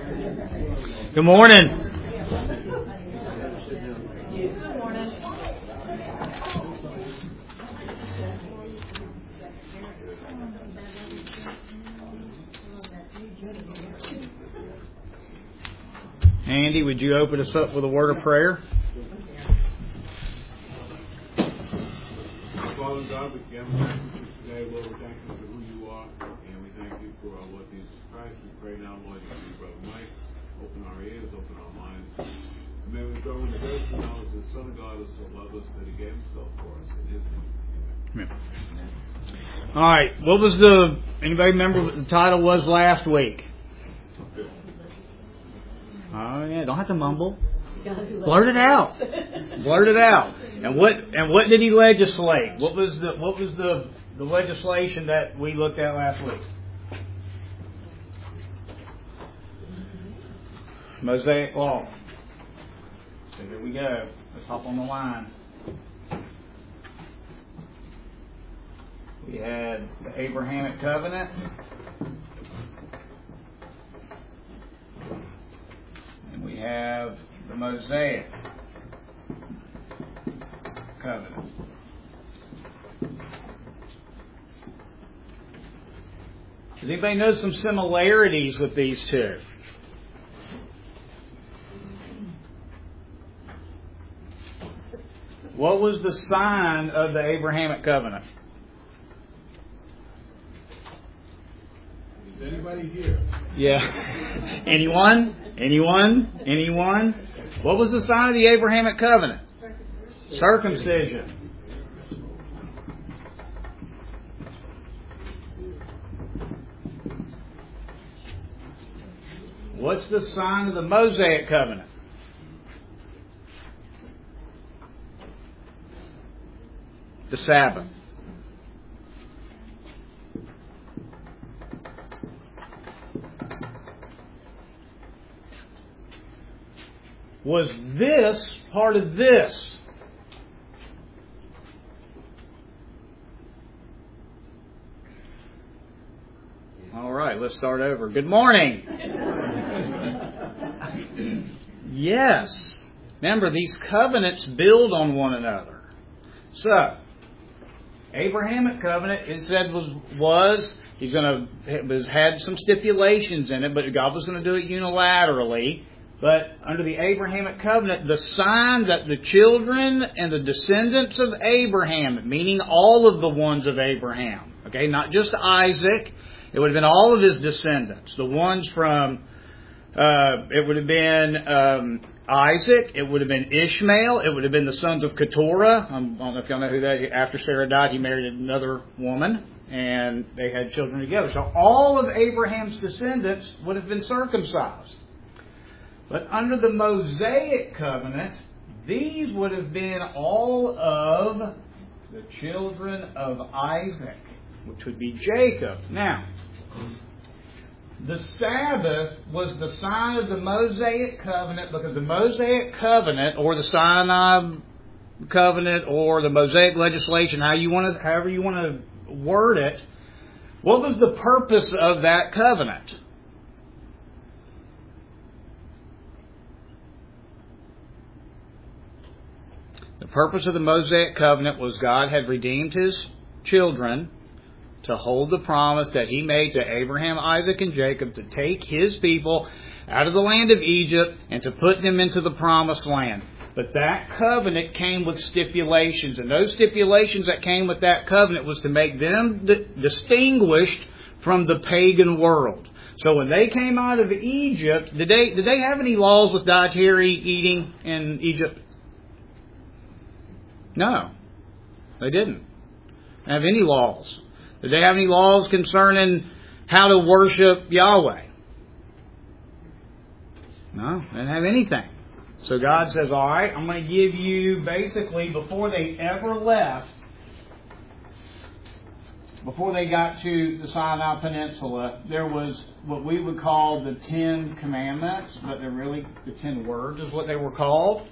Good morning. Andy, would you open us up with a word of prayer? Father God, we gather today, Lord, we thank you for who you are, and we thank you for our Lord Jesus Christ. We pray now, Lord, that you, Brother Mike, open our ears, open our minds. And may we grow in the grace and knowledge of the Son of God who so loved us that he gave himself for us. In his name, amen. All right. Anybody remember what the title was last week? Oh yeah, don't have to mumble. Blurt it out. Blurt it out. And what did he legislate? What was the legislation that we looked at last week? Mosaic law. So here we go. Let's hop on the line. We had the Abrahamic covenant. And we have the Mosaic covenant. Does anybody know some similarities with these two? What was the sign of the Abrahamic covenant? Is anybody here? Yeah. Anyone? What was the sign of the Abrahamic covenant? Circumcision. What's the sign of the Mosaic covenant? The Sabbath. Was this part of this? All right, let's start over. Good morning. Yes. Remember, these covenants build on one another. So, Abrahamic covenant, it said had some stipulations in it, but God was going to do it unilaterally. But under the Abrahamic covenant, the sign that the children and the descendants of Abraham, meaning all of the ones of Abraham, okay, not just Isaac, it would have been all of his descendants. The ones from, it would have been Isaac, it would have been Ishmael, it would have been the sons of Keturah. I don't know if y'all know who that is. After Sarah died, he married another woman, and they had children together. So all of Abraham's descendants would have been circumcised. But under the Mosaic covenant, these would have been all of the children of Isaac, which would be Jacob. Now, the Sabbath was the sign of the Mosaic covenant because the Mosaic covenant, or the Sinai covenant, or the Mosaic legislation, however you want to word it, what was the purpose of that covenant? The purpose of the Mosaic covenant was God had redeemed His children to hold the promise that He made to Abraham, Isaac, and Jacob to take His people out of the land of Egypt and to put them into the promised land. But that covenant came with stipulations, and those stipulations that came with that covenant was to make them distinguished from the pagan world. So when they came out of Egypt, did they have any laws with dietary eating in Egypt? No, they didn't have any laws. Did they have any laws concerning how to worship Yahweh? No, they didn't have anything. So God says, all right, I'm going to give you, basically, before they ever left, before they got to the Sinai Peninsula, there was what we would call the 10 Commandments, but they're really the 10 words is what they were called.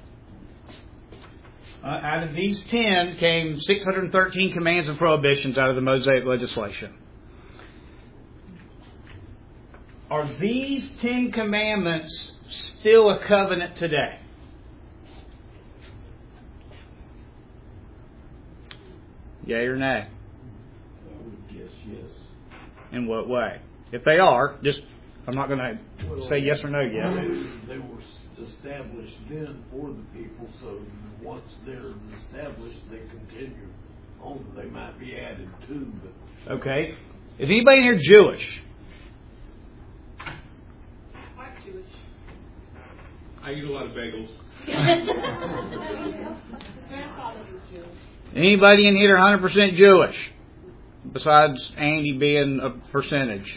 Out of these 10 came 613 commands and prohibitions out of the Mosaic legislation. Are these 10 commandments still a covenant today? Yea or nay? I would guess yes. In what way? If they are, I'm not going to say yes or no yet. They were established then for the people, so once they're established, they continue on. They might be added to, but... Okay. Is anybody in here Jewish? I'm Jewish. I eat a lot of bagels. Grandfather was Jewish. Anybody in here 100% Jewish? Besides Andy being a percentage.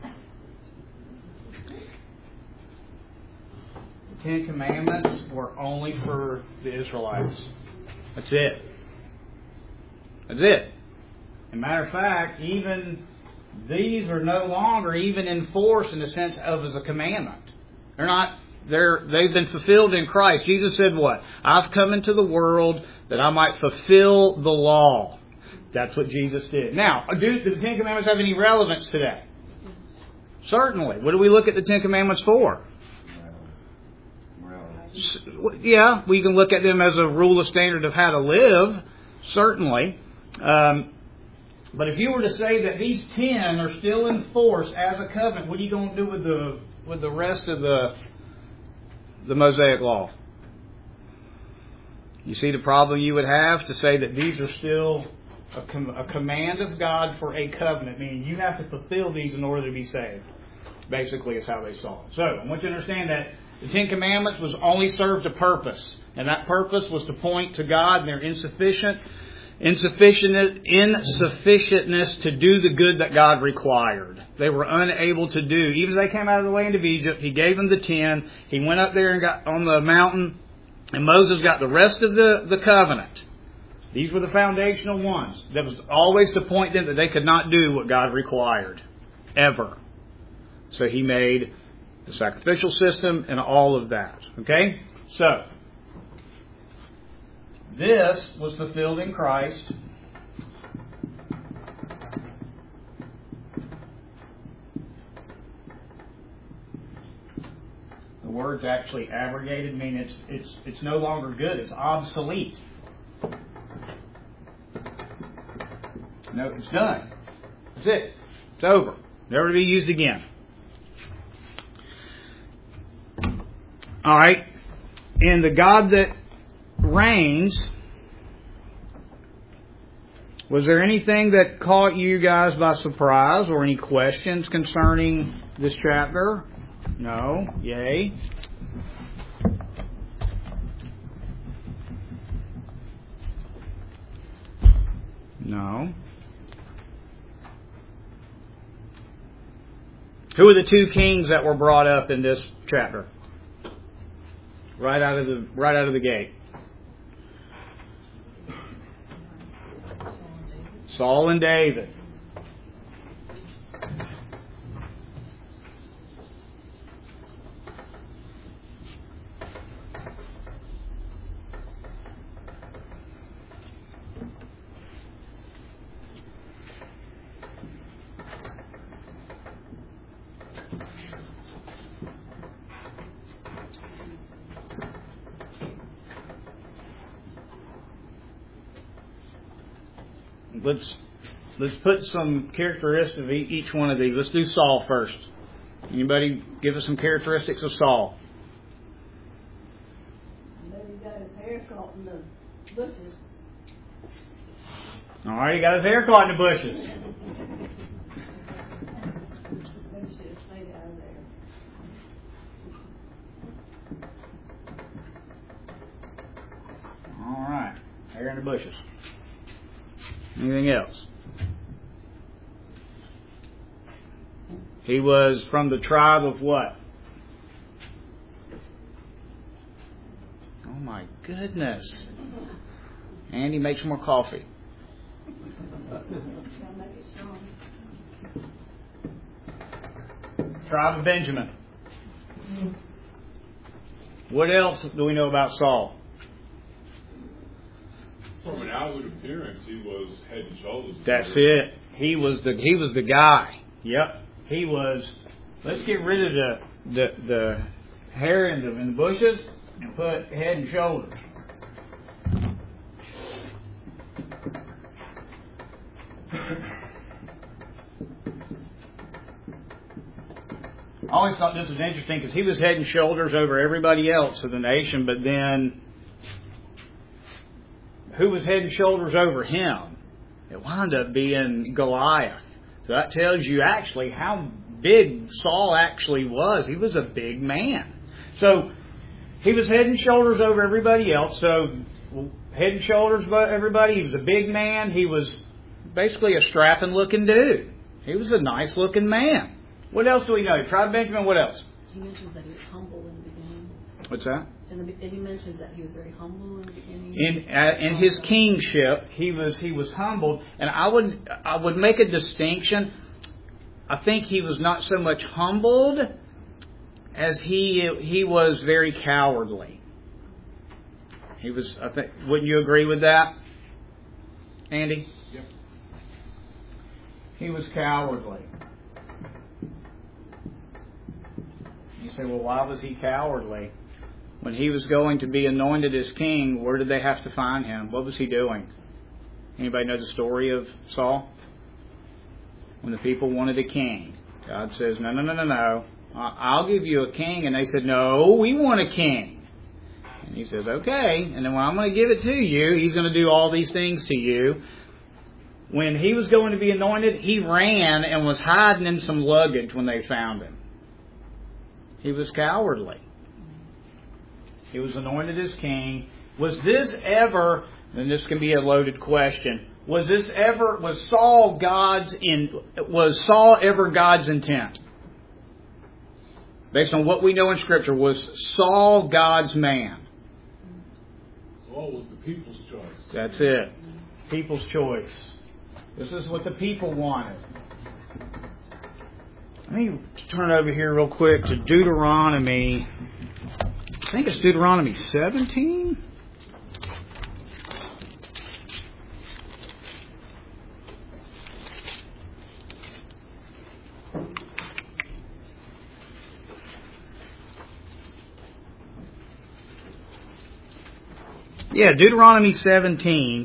The 10 Commandments were only for the Israelites. That's it. That's it. As a matter of fact, even these are no longer even enforced in the sense of as a commandment. They've been fulfilled in Christ. Jesus said what? I've come into the world that I might fulfill the law. That's what Jesus did. Now, do the 10 Commandments have any relevance today? Certainly. What do we look at the 10 Commandments for? Yeah, we can look at them as a rule of standard of how to live. Certainly. But if you were to say that these 10 are still in force as a covenant, what are you going to do with the rest of the Mosaic Law? You see the problem you would have to say that these are still a command of God for a covenant, meaning you have to fulfill these in order to be saved. Basically, is how they saw it. So, I want you to understand that the 10 Commandments was only served a purpose, and that purpose was to point to God and their insufficientness to do the good that God required. They were unable to do. Even as they came out of the land of Egypt, He gave them the 10. He went up there and got on the mountain, and Moses got the rest of the covenant. These were the foundational ones. That was always to point them that they could not do what God required. Ever. So He made the sacrificial system and all of that. Okay? So, this was fulfilled in Christ. The word's actually abrogated, meaning it's no longer good. It's obsolete. No, it's done. That's it. It's over. Never to be used again. All right. And the God that reigns, was there anything that caught you guys by surprise or any questions concerning this chapter? No. Yay. No. Who are the two kings that were brought up in this chapter? Right out of the gate. Saul and David. Let's put some characteristics of each one of these. Let's do Saul first. Anybody give us some characteristics of Saul? Maybe he got his hair caught in the bushes. All right, he got his hair caught in the bushes. Maybe he should have stayed out of there. All right, hair in the bushes. Anything else? He was from the tribe of what? Oh my goodness. Andy, make some more coffee. Gotta make it strong. Tribe of Benjamin. What else do we know about Saul? From an outward appearance, he was head and shoulders. That's it. He was the guy. Yep. He was Let's get rid of the hair in the bushes and put head and shoulders. I always thought this was interesting because he was head and shoulders over everybody else of the nation, but then who was head and shoulders over him? It wound up being Goliath. So that tells you actually how big Saul actually was. He was a big man. So he was head and shoulders over everybody else. So head and shoulders above everybody. He was a big man. He was basically a strapping looking dude. He was a nice looking man. What else do we know? Tribe Benjamin, what else? He mentions that he was humble in the beginning. What's that? And he mentions that he was very humble in the beginning. In his kingship, he was humbled, and I would make a distinction. I think he was not so much humbled as he was very cowardly. He was. I think. Wouldn't you agree with that, Andy? Yep. He was cowardly. You say, well, why was he cowardly? When he was going to be anointed as king, where did they have to find him? What was he doing? Anybody know the story of Saul? When the people wanted a king, God says, no. I'll give you a king. And they said, no, we want a king. And he says, okay. And then when I'm going to give it to you, he's going to do all these things to you. When he was going to be anointed, he ran and was hiding in some luggage when they found him. He was cowardly. He was anointed as king. Was this ever, and this can be a loaded question, was Saul ever God's intent? Based on what we know in Scripture, was Saul God's man? Saul was the people's choice. That's it. People's choice. This is what the people wanted. Let me turn over here real quick to Deuteronomy. I think it's Deuteronomy 17. Yeah, Deuteronomy 17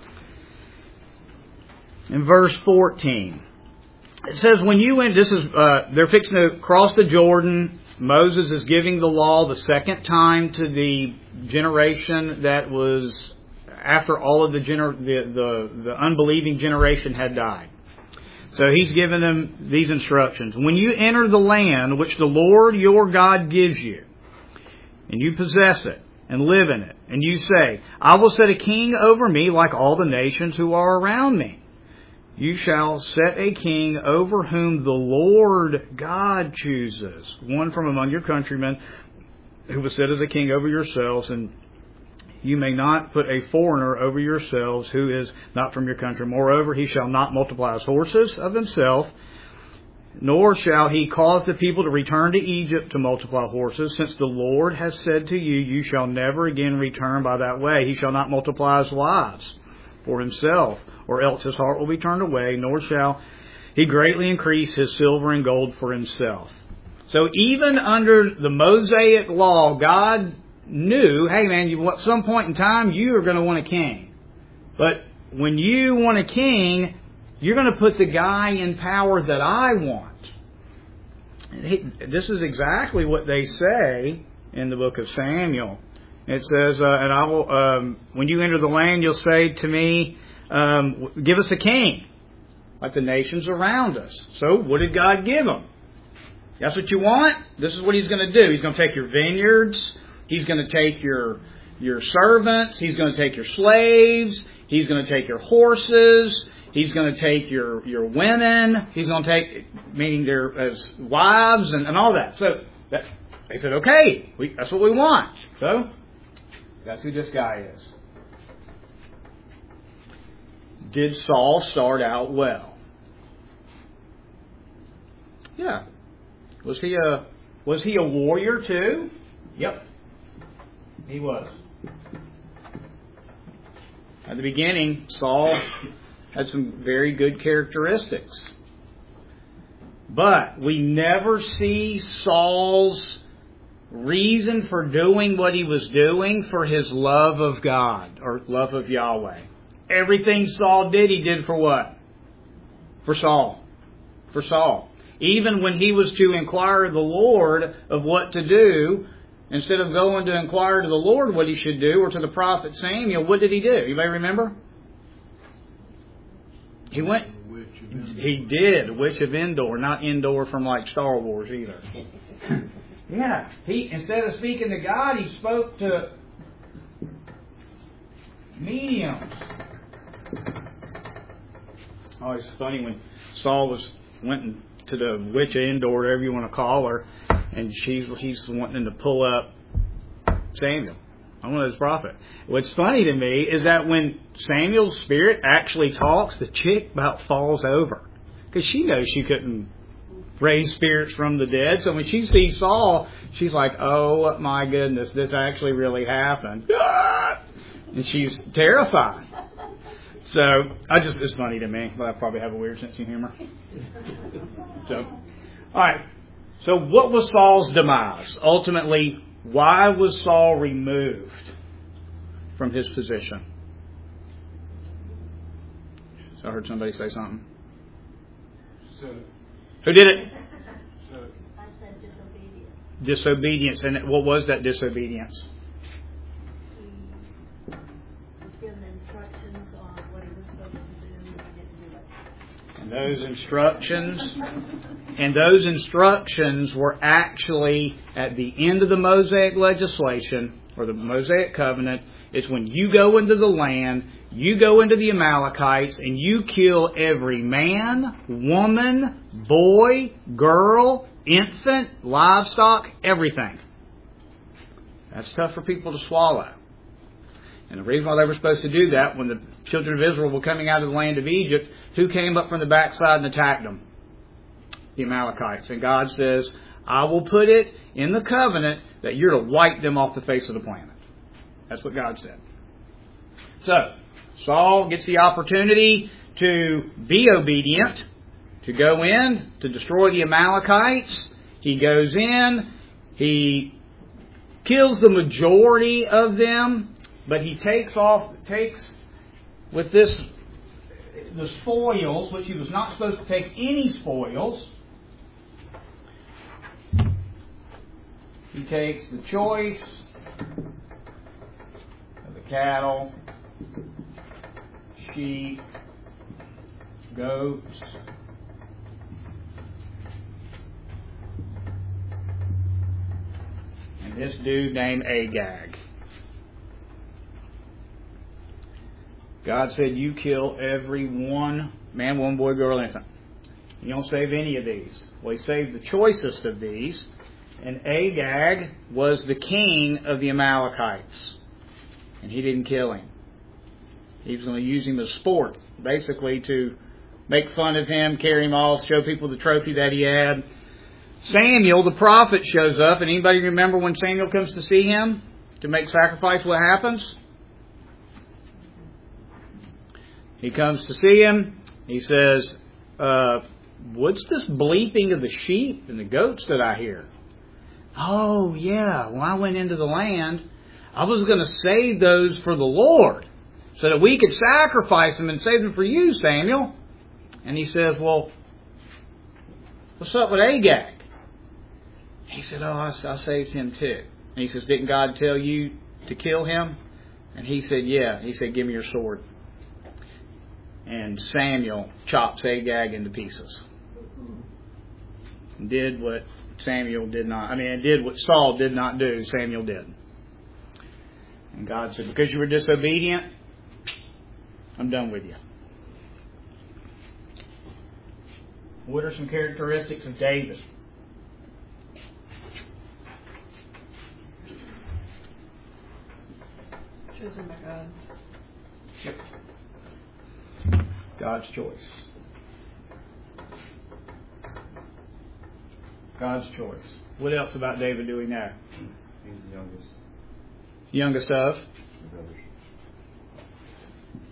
and verse 14. It says, when you went, they're fixing to cross the Jordan. Moses is giving the law the second time to the generation that was after all of the unbelieving generation had died. So he's given them these instructions. When you enter the land which the Lord your God gives you, and you possess it, and live in it, and you say, I will set a king over me like all the nations who are around me. You shall set a king over whom the Lord God chooses, one from among your countrymen, who will sit as a king over yourselves, and you may not put a foreigner over yourselves who is not from your country. Moreover, he shall not multiply his horses of himself, nor shall he cause the people to return to Egypt to multiply horses, since the Lord has said to you, you shall never again return by that way. He shall not multiply his wives for himself, or else his heart will be turned away, nor shall he greatly increase his silver and gold for himself. So even under the Mosaic law, God knew, hey man, at some point in time, you are going to want a king. But when you want a king, you're going to put the guy in power that I want. This is exactly what they say in the book of Samuel. It says, and I will, when you enter the land, you'll say to me, give us a king, like the nations around us. So what did God give them? That's what you want? This is what He's going to do. He's going to take your vineyards. He's going to take your servants. He's going to take your slaves. He's going to take your horses. He's going to take your women. He's going to take, meaning their as wives and all that. So they said, okay, that's what we want. So that's who this guy is. Did Saul start out well? Yeah. Was he a warrior too? Yep. He was. At the beginning, Saul had some very good characteristics. But we never see Saul's reason for doing what he was doing for his love of God or love of Yahweh. Everything Saul did, he did for what? For Saul. For Saul. Even when he was to inquire of the Lord of what to do, instead of going to inquire to the Lord what he should do, or to the prophet Samuel, what did he do? You may remember? He went. He did. Witch of Endor, not Endor from like Star Wars either. Yeah. He, instead of speaking to God, he spoke to mediums. Oh, it's funny when Saul went to the Witch of Endor, whatever you want to call her, and he's wanting to pull up Samuel. I'm one of those prophets. What's funny to me is that when Samuel's spirit actually talks, the chick about falls over. Because she knows she couldn't raise spirits from the dead. So when she sees Saul, she's like, oh my goodness, this actually really happened. And she's terrified. So, it's funny to me, but I probably have a weird sense of humor. So, alright. So what was Saul's demise? Ultimately, why was Saul removed from his position? So I heard somebody say something. So, who did it? So, I said disobedience. Disobedience. And what was that disobedience? He was given instructions on what he was supposed to do, and he didn't do it. And those instructions were actually at the end of the Mosaic legislation, or the Mosaic covenant. It's when you go into the land, you go into the Amalekites, and you kill every man, woman, boy, girl, infant, livestock, everything. That's tough for people to swallow. And the reason why they were supposed to do that, when the children of Israel were coming out of the land of Egypt, who came up from the backside and attacked them? The Amalekites. And God says, I will put it in the covenant that you're to wipe them off the face of the planet. That's what God said. So, Saul gets the opportunity to be obedient, to go in, to destroy the Amalekites. He goes in, he kills the majority of them, but he takes with the spoils, which he was not supposed to take any spoils. He takes the choice of the cattle, sheep, goats, and this dude named Agag. God said, you kill every one, man, woman, boy, girl, infant. You don't save any of these. Well, he saved the choicest of these. And Agag was the king of the Amalekites. And he didn't kill him. He was going to use him as sport, basically to make fun of him, carry him off, show people the trophy that he had. Samuel, the prophet, shows up. And anybody remember when Samuel comes to see him to make sacrifice, what happens? He comes to see him. He says, what's this bleeping of the sheep and the goats that I hear? Oh, yeah. When I went into the land, I was going to save those for the Lord so that we could sacrifice them and save them for you, Samuel. And he says, well, what's up with Agag? He said, oh, I saved him too. And he says, didn't God tell you to kill him? And he said, yeah. He said, give me your sword. And Samuel chops Agag into pieces. Did what Samuel did not. Did what Saul did not do, Samuel did. And God said, because you were disobedient, I'm done with you. What are some characteristics of David? Chosen by God. Yep. God's choice. God's choice. What else about David do we know? He's the youngest. Youngest of? The brothers.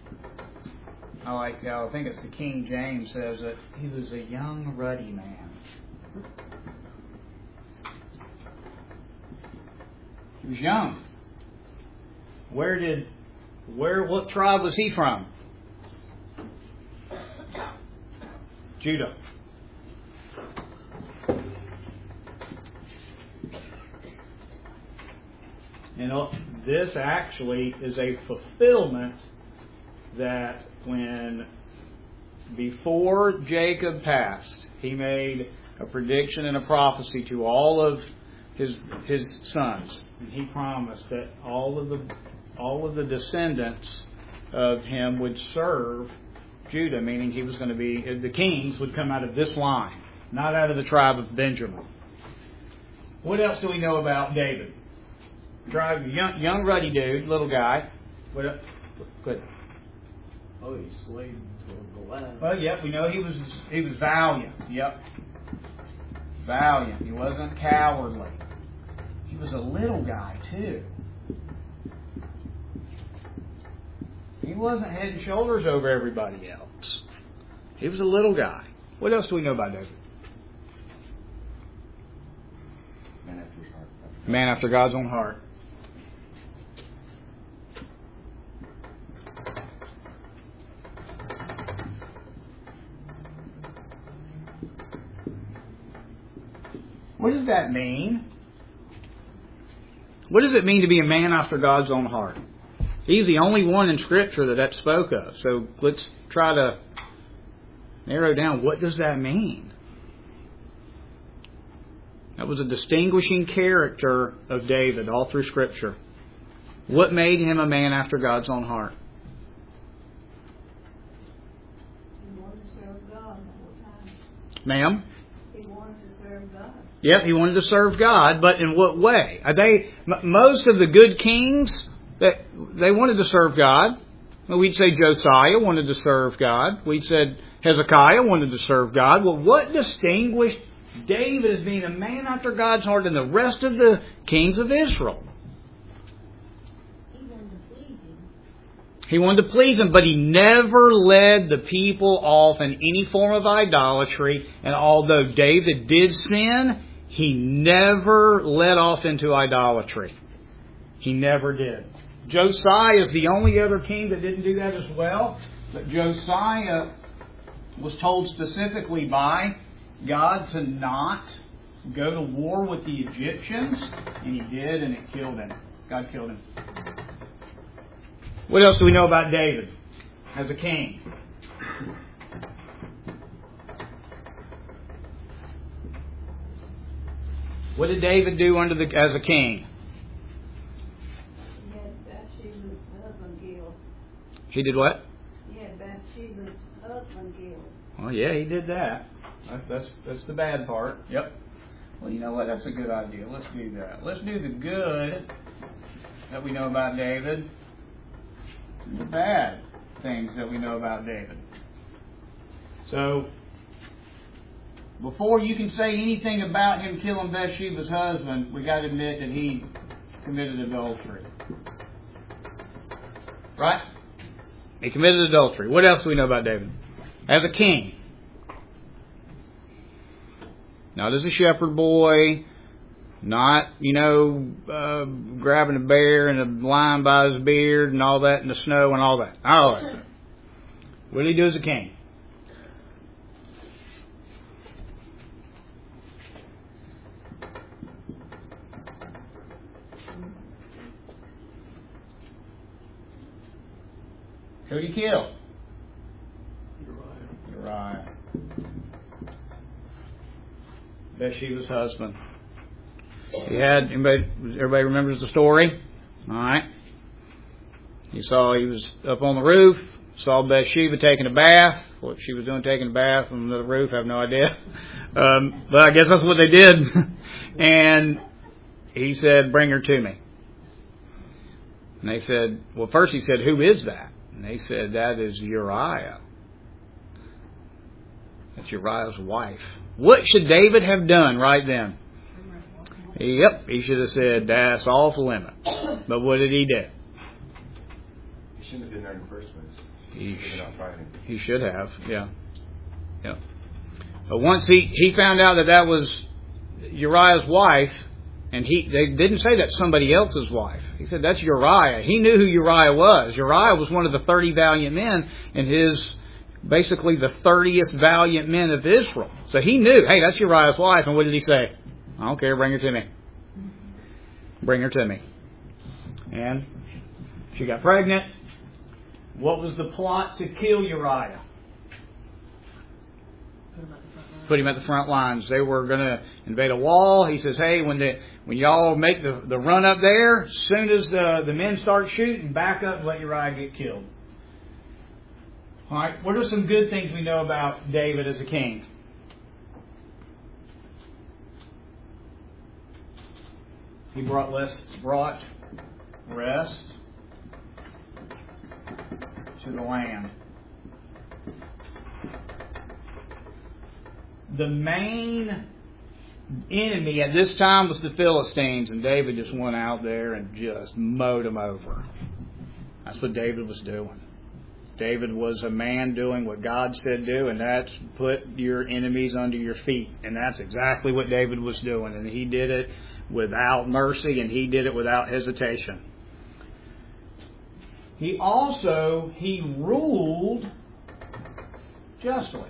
I think it's the King James says that he was a young, ruddy man. was young. What tribe was he from? Judah. And this actually is a fulfillment that before Jacob passed, he made a prediction and a prophecy to all of his sons, and he promised that all of the descendants of him would serve Judah, meaning he was going to be the kings would come out of this line, not out of the tribe of Benjamin. What else do we know about David? Young ruddy dude, little guy. What else? Good. Oh, he slayed Goliath. Well, yep, we know he was valiant. Yep. Valiant. He wasn't cowardly. He was a little guy, too. He wasn't head and shoulders over everybody else. He was a little guy. What else do we know about David? Man after his heart. Man after God's own heart. What does that mean? What does it mean to be a man after God's own heart? He's the only one in Scripture that spoke of. So let's try to narrow down, what does that mean? That was a distinguishing character of David all through Scripture. What made him a man after God's own heart? He wanted to serve God the whole time. Ma'am? He wanted to serve God. Yep, he wanted to serve God, but in what way? Most of the good kings, they wanted to serve God. We'd say Josiah wanted to serve God. We'd said Hezekiah wanted to serve God. Well, what distinguished David as being a man after God's heart than the rest of the kings of Israel? He wanted to please him. He wanted to please him, but he never led the people off in any form of idolatry. And although David did sin, he never led off into idolatry. He never did. Josiah is the only other king that didn't do that as well. But Josiah was told specifically by God to not go to war with the Egyptians. And he did, and it killed him. God killed him. What else do we know about David as a king? What did David do as a king? He had Bathsheba's husband killed. He did what? He had Bathsheba's husband killed. Well, yeah, he did that. That's the bad part. Yep. Well, you know what? That's a good idea. Let's do that. Let's do the good that we know about David, and the bad things that we know about David. So, before you can say anything about him killing Bathsheba's husband, we got to admit that he committed adultery. Right? He committed adultery. What else do we know about David? As a king. Not as a shepherd boy. Not, grabbing a bear and a lion by his beard and all that in the snow and all that. All that stuff. What did he do as a king? Who did he kill? Uriah. Bathsheba's husband. Everybody remembers the story? Alright. He was up on the roof, saw Bathsheba taking a bath. What she was doing taking a bath on the roof, I have no idea. But I guess that's what they did. And he said, "Bring her to me." And they said, well, first he said, "Who is that?" And they said, "That is Uriah." That's Uriah's wife. What should David have done right then? Yep, he should have said, "That's off limits." But what did he do? He shouldn't have been there in the first place. He should have, yeah. But once he found out that was Uriah's wife, And they didn't say that's somebody else's wife. He said that's Uriah. He knew who Uriah was. Uriah was one of the 30 valiant men, and basically the 30th valiant men of Israel. So he knew, hey, that's Uriah's wife. And what did he say? I don't care, bring her to me. Bring her to me. And she got pregnant. What was the plot to kill Uriah? Put him at the front lines. They were going to invade a wall. He says, hey, when y'all make the run up there, as soon as the men start shooting, back up and let Uriah get killed. All right, what are some good things we know about David as a king? He brought rest to the land. The main enemy at this time was the Philistines, and David just went out there and just mowed them over. That's what David was doing. David was a man doing what God said do, and that's put your enemies under your feet. And that's exactly what David was doing. And he did it without mercy, and he did it without hesitation. He ruled justly.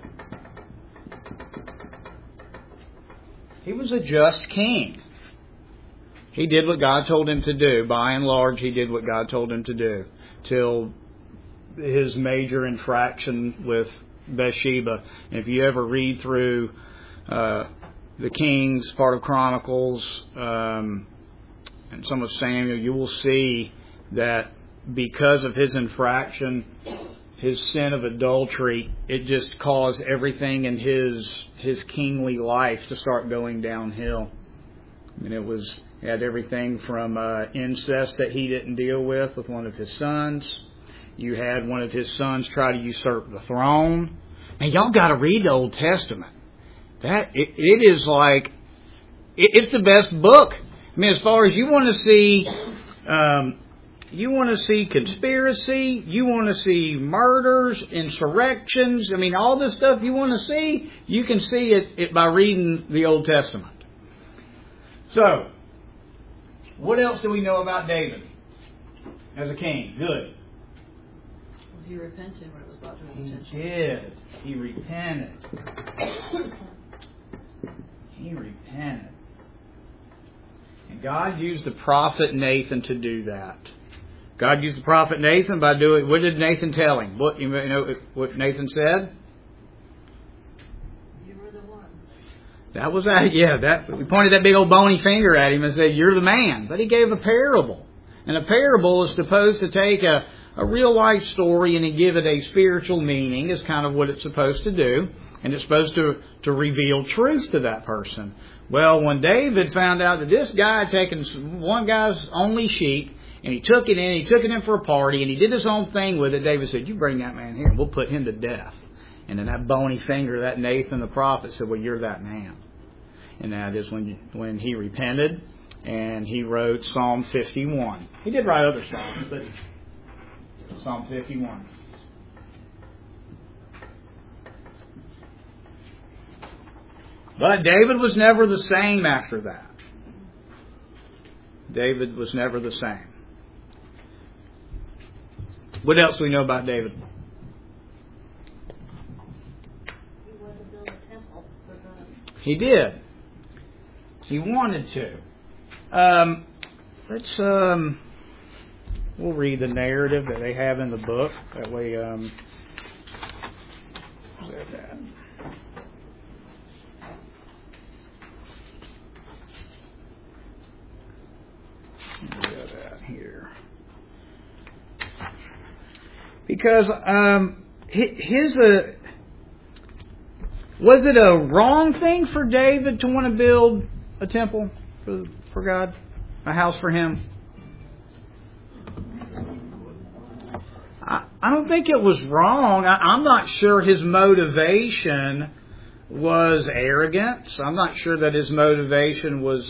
He was a just king. He did what God told him to do. By and large, he did what God told him to do. Till his major infraction with Bathsheba. And if you ever read through the Kings, part of Chronicles, and some of Samuel, you will see that because of his infraction, his sin of adultery, it just caused everything in his kingly life to start going downhill. I mean, it had everything from incest that he didn't deal with one of his sons. You had one of his sons try to usurp the throne. Man, y'all got to read the Old Testament. It is like it's the best book. I mean, as far as you want to see. You want to see conspiracy, you want to see murders, insurrections, I mean, all this stuff you want to see, you can see it by reading the Old Testament. So, what else do we know about David as a king? Good. Well, he repented when it was brought to his attention. He did. He repented. He repented. And God used the prophet Nathan to do that. God used the prophet Nathan by doing. What did Nathan tell him? What what Nathan said? You were the one. That was we pointed that big old bony finger at him and said, "You're the man." But he gave a parable, and a parable is supposed to take a real life story and give it a spiritual meaning. Is kind of what it's supposed to do, and it's supposed to reveal truth to that person. Well, when David found out that this guy had taken one guy's only sheep. And he took it in for a party, and he did his own thing with it. David said, you bring that man here, and we'll put him to death. And then that bony finger, that Nathan the prophet, said, well, you're that man. And that is when he repented, and he wrote Psalm 51. He did write other psalms, but Psalm 51. But David was never the same after that. David was never the same. What else do we know about David? He wanted to build a temple for God. He did. He wanted to. We'll read the narrative that they have in the book. That way, here. Because was it a wrong thing for David to want to build a temple for God, a house for Him? I don't think it was wrong. I'm not sure his motivation was arrogance. I'm not sure that his motivation was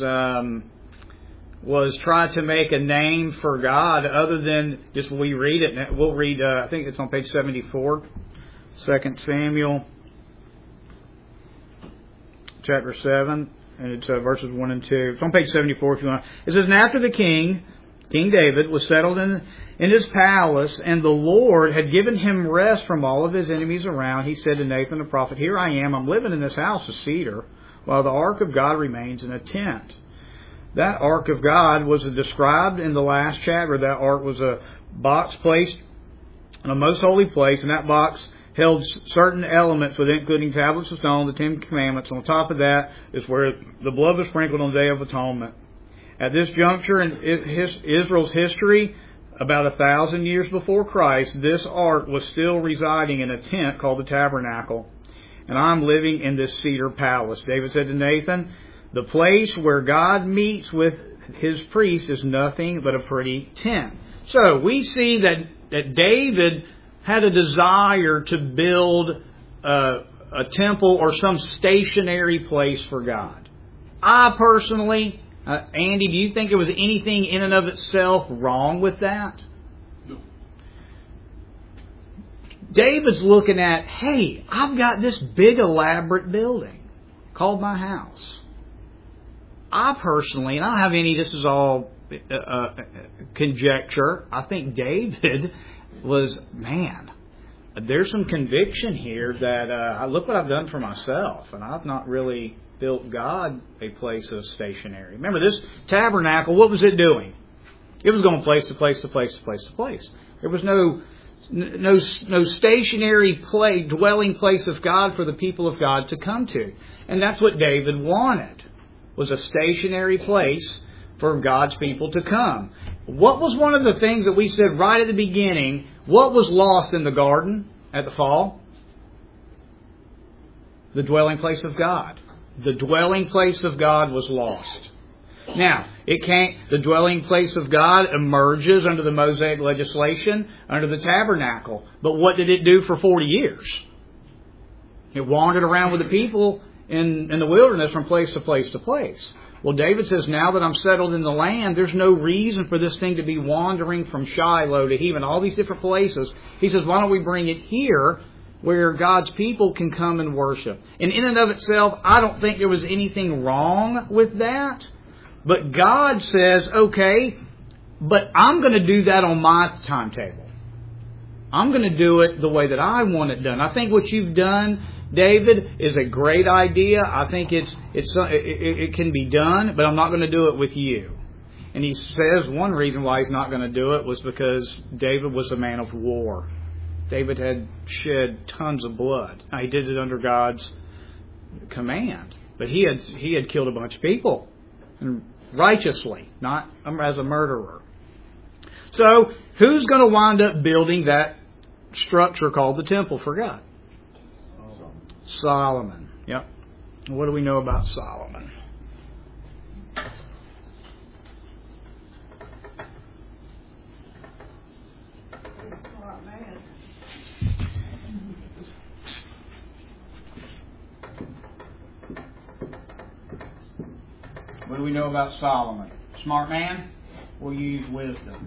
trying to make a name for God, other than just we read it. We'll read, I think it's on page 74, 2 Samuel, chapter 7. and it's verses 1 and 2. It's on page 74 if you want. It says, "And after the King David, was settled in his palace, and the Lord had given him rest from all of his enemies around, he said to Nathan the prophet, 'Here I am, I'm living in this house of cedar, while the ark of God remains in a tent.'" That ark of God was described in the last chapter. That ark was a box placed in a most holy place, and that box held certain elements within, including tablets of stone, the 10 Commandments. On top of that is where the blood was sprinkled on the Day of Atonement. At this juncture in Israel's history, about 1,000 years before Christ, this ark was still residing in a tent called the tabernacle. "And I'm living in this cedar palace." David said to Nathan, "The place where God meets with his priest is nothing but a pretty tent." So we see that David had a desire to build a temple or some stationary place for God. I personally, Andy, do you think there was anything in and of itself wrong with that? No. David's looking at, hey, I've got this big elaborate building called my house. I personally, and I don't have any, this is all conjecture, I think David was, man, there's some conviction here that look what I've done for myself, and I've not really built God a place of stationary. Remember, this tabernacle, what was it doing? It was going place to place to place to place to place. There was no stationary dwelling place of God for the people of God to come to. And that's what David wanted, was a stationary place for God's people to come. What was one of the things that we said right at the beginning? What was lost in the garden at the fall? The dwelling place of God. The dwelling place of God was lost. Now, the dwelling place of God emerges under the Mosaic legislation, under the tabernacle. But what did it do for 40 years? It wandered around with the people in the wilderness from place to place to place. Well, David says, now that I'm settled in the land, there's no reason for this thing to be wandering from Shiloh to Hebron, all these different places. He says, why don't we bring it here where God's people can come and worship? And in and of itself, I don't think there was anything wrong with that. But God says, okay, but I'm going to do that on my timetable. I'm going to do it the way that I want it done. I think what you've done, David, is a great idea. I think it can be done, but I'm not going to do it with you. And he says one reason why he's not going to do it was because David was a man of war. David had shed tons of blood. Now, he did it under God's command, but he had killed a bunch of people, and righteously, not as a murderer. So, who's going to wind up building that structure called the temple for God? Solomon. Yep. What do we know about Solomon? What do we know about Solomon? Smart man? We'll use wisdom.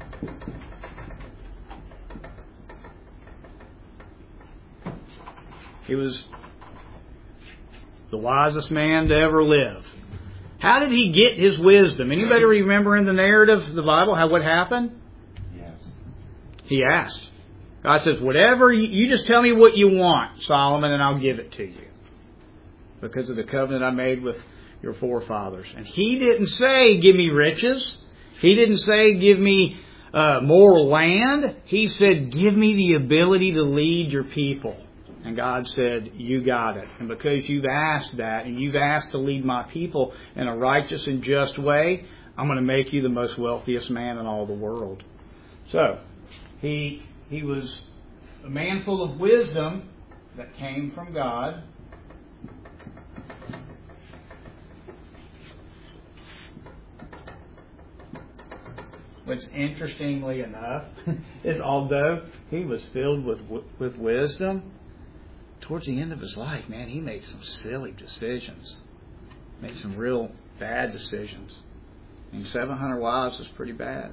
He was the wisest man to ever live. How did he get his wisdom? Anybody remember in the narrative of the Bible what happened? Yes. He asked. God says, whatever, you just tell me what you want, Solomon, and I'll give it to you. Because of the covenant I made with your forefathers. And he didn't say, give me riches. He didn't say, give me more land. He said, give me the ability to lead your people. And God said, you got it. And because you've asked that, and you've asked to lead my people in a righteous and just way, I'm going to make you the most wealthiest man in all the world. So, he was a man full of wisdom that came from God. Which, interestingly enough, is although he was filled with wisdom, towards the end of his life, man, he made some silly decisions. Made some real bad decisions. And 700 wives is pretty bad.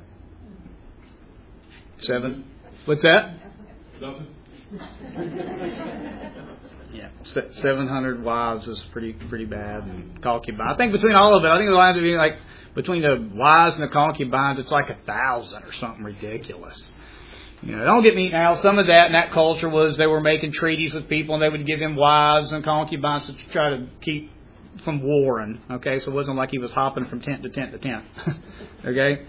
7? What's that? Nothing. Yeah, 700 wives is pretty bad, and concubines. I think between all of it, I think the lines would be like between the wives and the concubines, it's like 1,000 or something ridiculous. Don't get me now. Some of that in that culture was they were making treaties with people, and they would give him wives and concubines to try to keep from warring. Okay, so it wasn't like he was hopping from tent to tent to tent. Okay,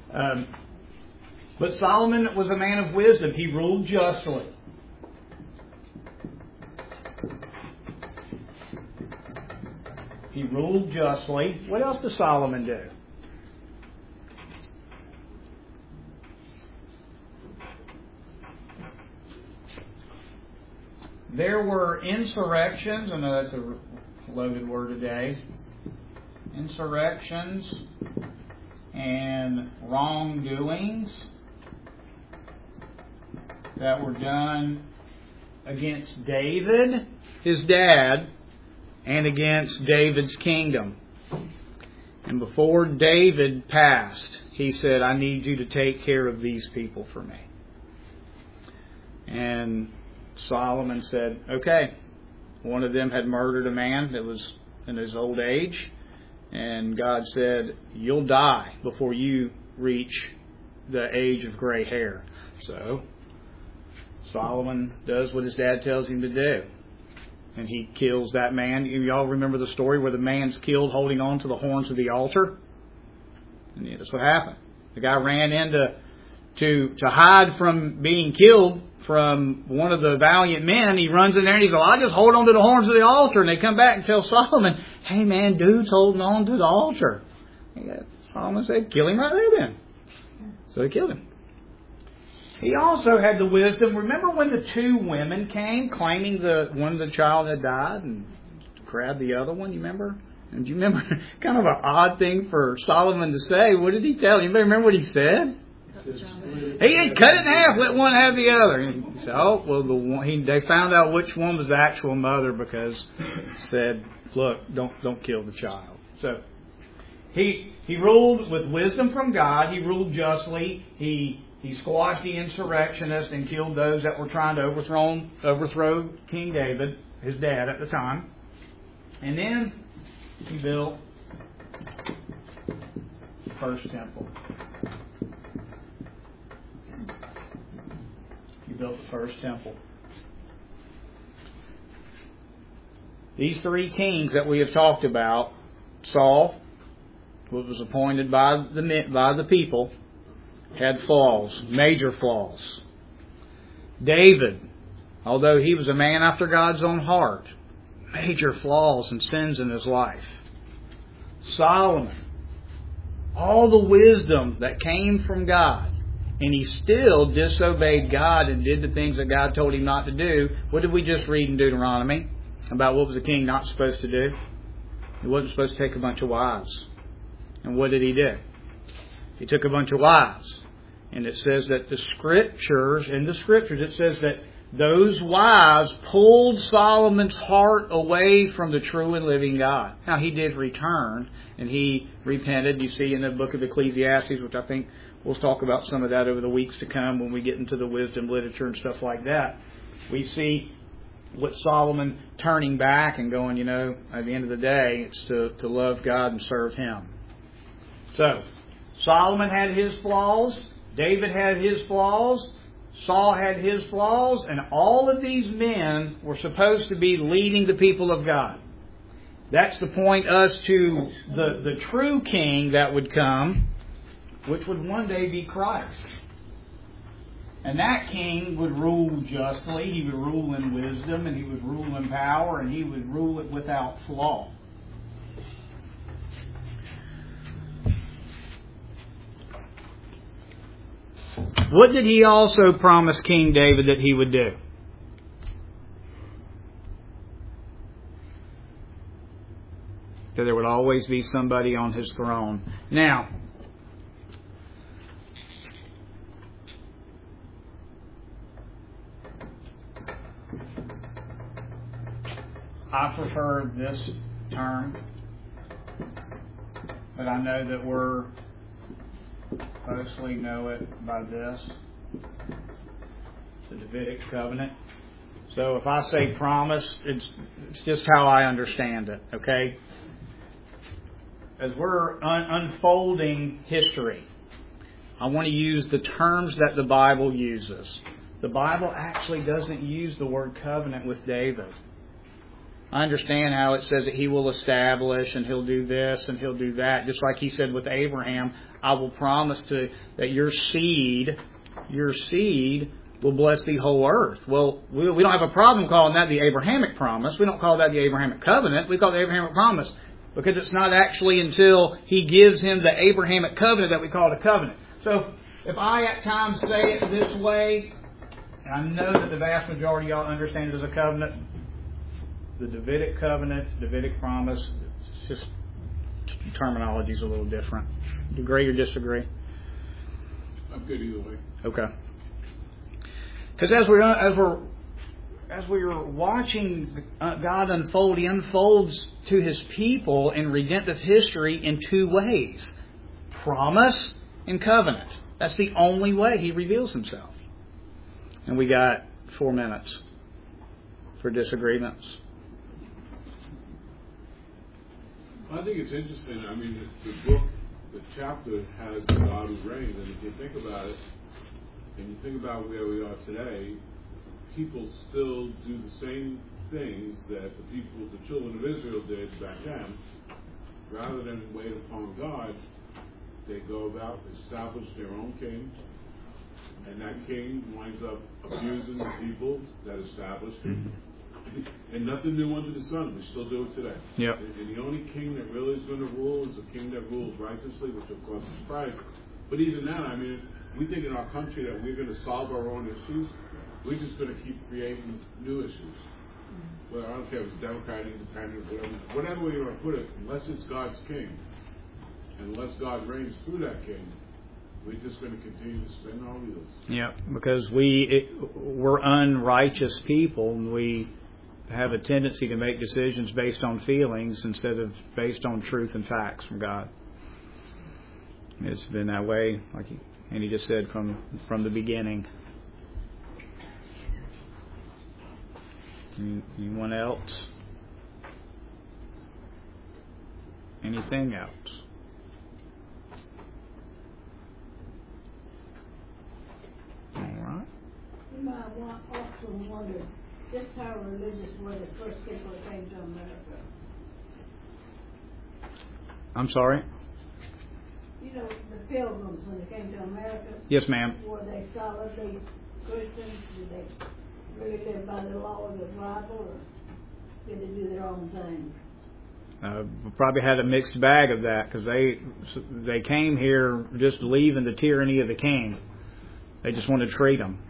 but Solomon was a man of wisdom. He ruled justly. He ruled justly. What else does Solomon do? There were insurrections. I know that's a loaded word today. Insurrections and wrongdoings that were done against David, his dad, and against David's kingdom. And before David passed, he said, I need you to take care of these people for me. And Solomon said, okay. One of them had murdered a man that was in his old age. And God said, you'll die before you reach the age of gray hair. So Solomon does what his dad tells him to do. And he kills that man. You all remember the story where the man's killed holding on to the horns of the altar? And that's what happened. The guy ran in to hide from being killed from one of the valiant men. He runs in there and he goes, I'll just hold on to the horns of the altar. And they come back and tell Solomon, hey man, dude's holding on to the altar. Solomon said, kill him right there then. So they killed him. He also had the wisdom. Remember when the two women came claiming one of the child had died and grabbed the other one? You remember? And do you remember kind of an odd thing for Solomon to say? What did he tell you? Anybody remember what he said? He had cut it in half, let one have the other. And he said, oh, well, they found out which one was the actual mother because it said, look, don't kill the child. So he ruled with wisdom from God. He ruled justly. He squashed the insurrectionists and killed those that were trying to overthrow King David, his dad at the time. And then he built the first temple. He built the first temple. These three kings that we have talked about, Saul, who was appointed by the people, had flaws, major flaws. David, although he was a man after God's own heart, major flaws and sins in his life. Solomon, all the wisdom that came from God, and he still disobeyed God and did the things that God told him not to do. What did we just read in Deuteronomy about what was a king not supposed to do? He wasn't supposed to take a bunch of wives. And what did he do? He took a bunch of wives. And it says that in the scriptures, it says that those wives pulled Solomon's heart away from the true and living God. Now, he did return, and he repented. You see in the book of Ecclesiastes, which I think we'll talk about some of that over the weeks to come when we get into the wisdom literature and stuff like that. We see what Solomon turning back and going, at the end of the day, it's to love God and serve Him. So, Solomon had his flaws. David had his flaws. Saul had his flaws. And all of these men were supposed to be leading the people of God. That's to point us to the true king that would come, which would one day be Christ. And that king would rule justly. He would rule in wisdom, and he would rule in power, and he would rule it without flaw. What did he also promise King David that he would do? That there would always be somebody on his throne. Now, I prefer this term, but I know that we're mostly know it by this, the Davidic covenant. So if I say promise, it's just how I understand it, okay? As we're unfolding history, I want to use the terms that the Bible uses. The Bible actually doesn't use the word covenant with David. I understand how it says that He will establish and He'll do this and He'll do that. Just like He said with Abraham, I will promise that your seed will bless the whole earth. Well, we don't have a problem calling that the Abrahamic promise. We don't call that the Abrahamic covenant. We call it the Abrahamic promise because it's not actually until He gives him the Abrahamic covenant that we call it a covenant. So if I at times say it this way, and I know that the vast majority of y'all understand it as a covenant, the Davidic covenant, Davidic promise, it's just terminology is a little different. Do you agree or disagree? I'm good either way. Okay. Because as we're watching God unfold, He unfolds to His people in redemptive history in two ways: promise and covenant. That's the only way He reveals Himself. And we got 4 minutes for disagreements. I think it's interesting. I mean, the book, the chapter has the God who reigns, and if you think about it, and you think about where we are today, people still do the same things that the children of Israel did back then. Rather than wait upon God, they go about, establish their own king, and that king winds up abusing the people that established him. And nothing new under the sun. We still do it today. Yep. And the only king that really is going to rule is a king that rules righteously, which of course is Christ. But even then, I mean, we think in our country that we're going to solve our own issues. We're just going to keep creating new issues. Well, I don't care if it's Democrat, Independent, whatever way you want to put it, unless it's God's king, and unless God reigns through that king, we're just going to continue to spin our wheels. Yeah, because we're unrighteous people, and we have a tendency to make decisions based on feelings instead of based on truth and facts from God. It's been that way, like Andy just said, from the beginning. Anyone else? Anything else? All right. You might also wonder just how religious were the first people that came to America. I'm sorry? You know, the Pilgrims, when they came to America. Yes, ma'am. Were they solidly Christians? Did they really live by the law of the Bible, or did they do their own thing? We probably had a mixed bag of that, because they came here just leaving the tyranny of the king. They just wanted to treat them.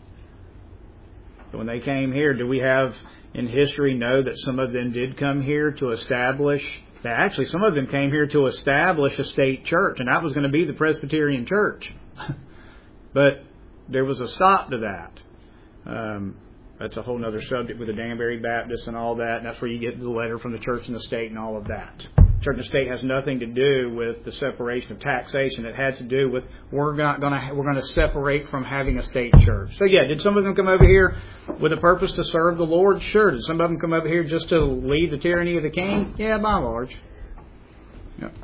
So when they came here, do we have in history know that some of them did come here to establish? Actually, some of them came here to establish a state church, and that was going to be the Presbyterian Church. But there was a stop to that. That's a whole other subject with the Danbury Baptists and all that. And that's where you get the letter from the church and the state and all of that. Church and state has nothing to do with the separation of taxation. It had to do with we're going to separate from having a state church. So yeah, did some of them come over here with a purpose to serve the Lord? Sure. Did some of them come over here just to lead the tyranny of the king? Yeah, by and large. Yep.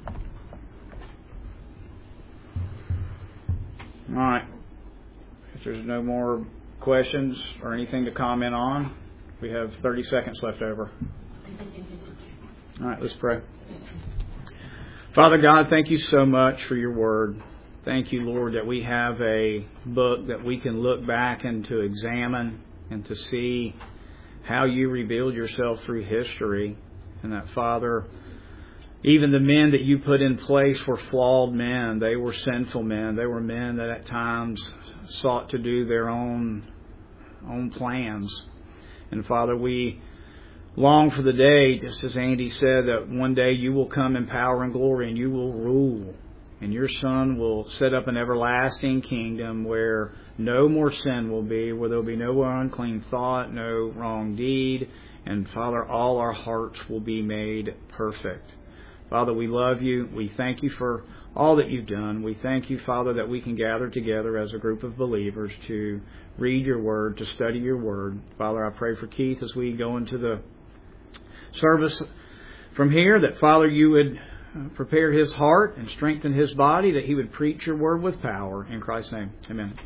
All right. If there's no more questions or anything to comment on, we have 30 seconds left over. All right, let's pray. Father God, thank you so much for your word. Thank you, Lord, that we have a book that we can look back and to examine and to see how you revealed yourself through history. And that, Father, even the men that you put in place were flawed men. They were sinful men. They were men that at times sought to do their own plans. And Father, we long for the day, just as Andy said, that one day you will come in power and glory and you will rule. And your Son will set up an everlasting kingdom where no more sin will be, where there will be no unclean thought, no wrong deed. And Father, all our hearts will be made perfect. Father, we love you. We thank you for all that You've done. We thank You, Father, that we can gather together as a group of believers to read Your Word, to study Your Word. Father, I pray for Keith as we go into the service from here, that, Father, You would prepare his heart and strengthen his body, that he would preach Your Word with power. In Christ's name, amen.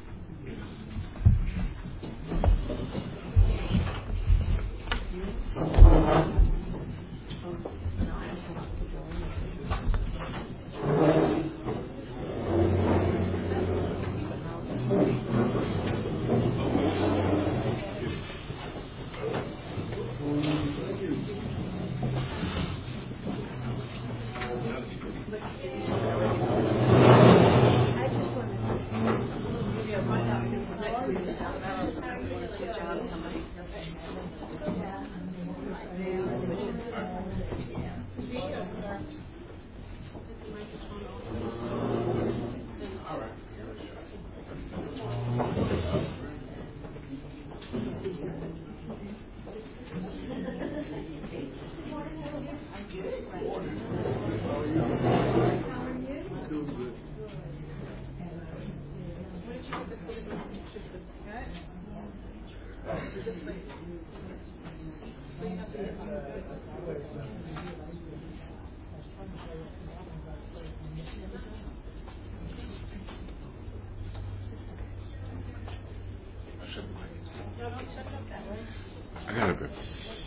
I got it.